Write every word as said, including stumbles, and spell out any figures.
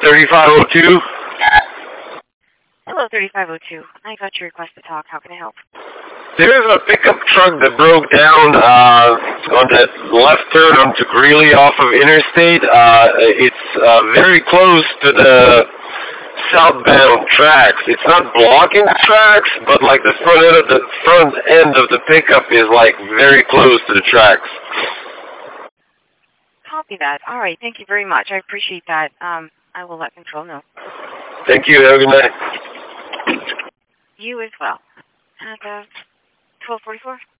thirty-five oh two. Hello, thirty-five oh two. I got your request to talk. How can I help? There's a pickup truck that broke down uh, on that left turn onto Greeley off of Interstate. Uh, it's uh, very close to the southbound tracks. It's not blocking the tracks, but like the front end of the front end of the pickup is like very close to the tracks. Copy that. All right. Thank you very much. I appreciate that. Um, I will let control know. Thank you. Have a good night. You as well. And uh, twelve forty-four.